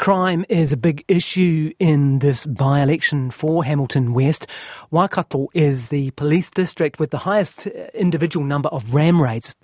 Crime is a big issue in this by-election for Hamilton West. Waikato is the police district with the highest individual number of ram raids,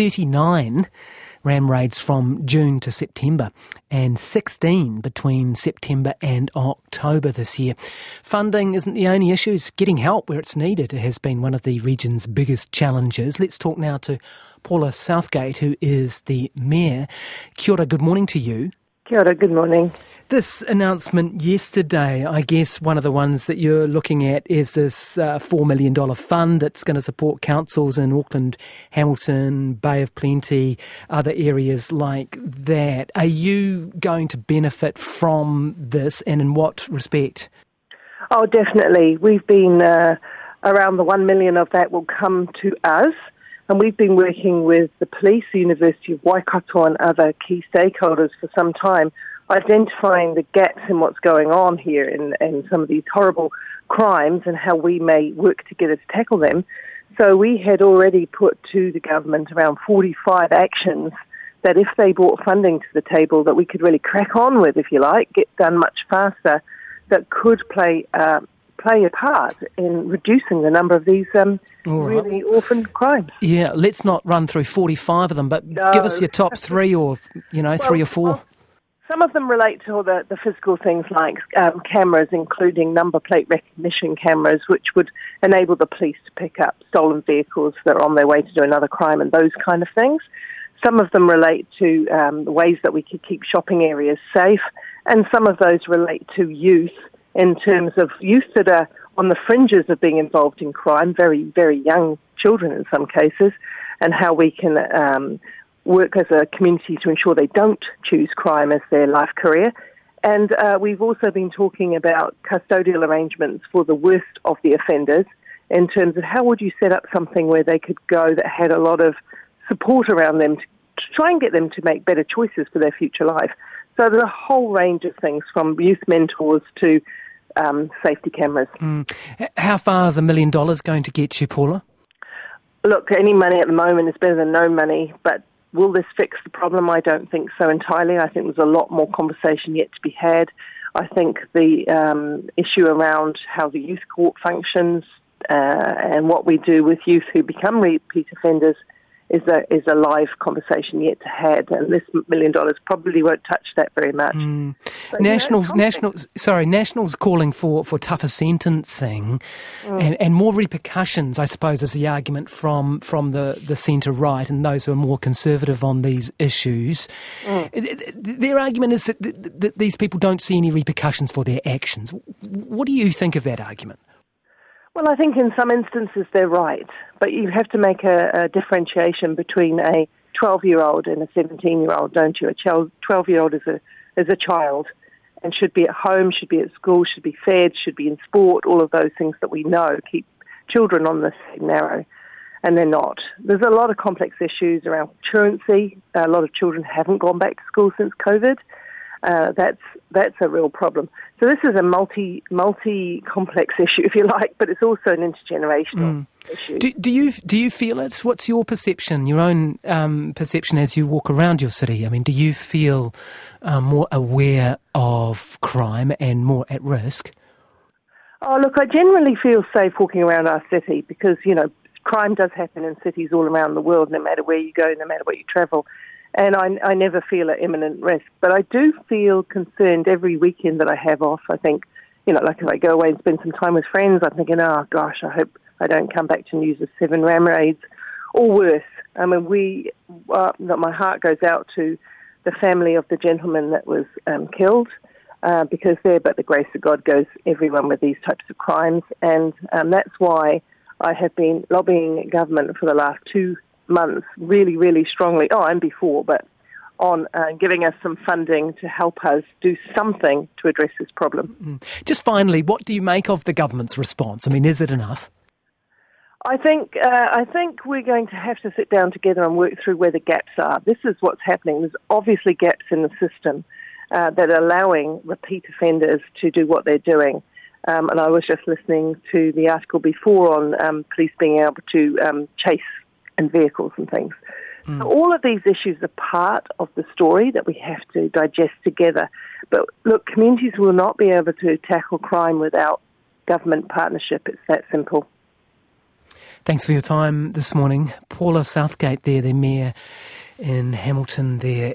39 ram raids from June to September and 16 between September and October this year. Funding isn't the only issue. Getting help where it's needed has been one of the region's biggest challenges. Let's talk now to Paula Southgate, who is the Mayor. Kia ora, good morning to you. Kia ora, good morning. This announcement yesterday, I guess one of the ones that you're looking at is this $4 million fund that's going to support councils in Auckland, Hamilton, Bay of Plenty, other areas like that. Are you going to benefit from this, and in what respect? Oh, definitely. We've been around the $1 million of that will come to us. And we've been working with the police, the University of Waikato and other key stakeholders for some time, identifying the gaps in what's going on here in some of these horrible crimes and how we may work together to tackle them. So we had already put to the government around 45 actions that if they brought funding to the table that we could really crack on with, if you like, get done much faster, that could play a part in reducing the number of these really orphan crimes. Yeah, let's not run through 45 of them, but give us your top three or, three or four. Well, some of them relate to all the physical things like cameras, including number plate recognition cameras, which would enable the police to pick up stolen vehicles that are on their way to do another crime and those kind of things. Some of them relate to the ways that we could keep shopping areas safe, and some of those relate to youth, in terms of youth that are on the fringes of being involved in crime, very, very young children in some cases, and how we can work as a community to ensure they don't choose crime as their life career. And we've also been talking about custodial arrangements for the worst of the offenders in terms of how would you set up something where they could go that had a lot of support around them to try and get them to make better choices for their future life. So there's a whole range of things from youth mentors to safety cameras. How far is $1 million going to get you, Paula? Look, any money at the moment is better than no money, but will this fix the problem? I don't think so entirely. I think there's a lot more conversation yet to be had. I think the issue around how the youth court functions and what we do with youth who become repeat offenders is a live conversation yet to have, and this $1 million probably won't touch that very much. Nationals calling for tougher sentencing and more repercussions, I suppose, is the argument from the centre right and those who are more conservative on these issues. Their argument is that these people don't see any repercussions for their actions. What do you think of that argument? Well, I think in some instances they're right, but you have to make a differentiation between a 12-year-old and a 17-year-old, don't you? A 12-year-old is a child and should be at home, should be at school, should be fed, should be in sport, all of those things that we know keep children on the same narrow, and they're not. There's a lot of complex issues around truancy. A lot of children haven't gone back to school since COVID. That's a real problem. So this is a multi-complex issue, if you like, but it's also an intergenerational issue. Do you feel it? What's your perception, your own perception as you walk around your city? I mean, do you feel more aware of crime and more at risk? Oh, look, I generally feel safe walking around our city because, crime does happen in cities all around the world, no matter where you go, no matter where you travel. And I never feel at imminent risk. But I do feel concerned every weekend that I have off. I think, like if I go away and spend some time with friends, I'm thinking, oh, gosh, I hope I don't come back to news of 7 ram raids or worse. I mean, my heart goes out to the family of the gentleman that was killed because there, but the grace of God goes everyone with these types of crimes. And that's why I have been lobbying government for the last 2 months really, really strongly, and before, but on giving us some funding to help us do something to address this problem. Just finally, what do you make of the government's response? I mean, is it enough? I think we're going to have to sit down together and work through where the gaps are. This is what's happening. There's obviously gaps in the system that are allowing repeat offenders to do what they're doing. And I was just listening to the article before on police being able to chase in vehicles and things. So all of these issues are part of the story that we have to digest together. But look, communities will not be able to tackle crime without government partnership. It's that simple. Thanks for your time this morning. Paula Southgate there, the Mayor in Hamilton there.